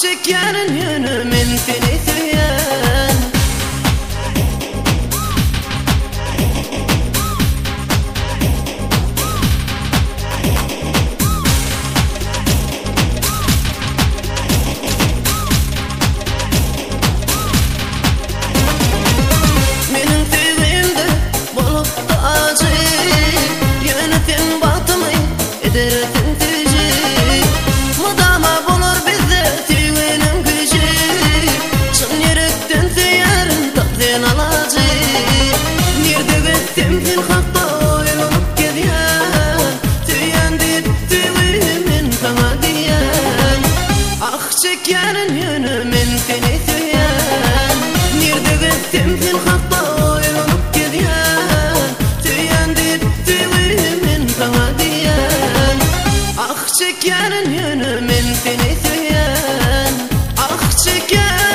çekenin yönü min seni süyen. Menin sevimde bolup da acı, yönetin batımı edersin tücü. Madama bulur bizde sevginin gücü, çın yürekten süyerin tatlıyn alacı. Nerede gittim hakta oylulup gidiyen, süyen deyip sevgimin sana diyen. Ah çekenin yönü min seni süyen. Nerede gittim hakta oylulup gidiyen, süyen deyip sevgimin sana diyen. Ah çekenin yönü min seni süyen. Ah çekenin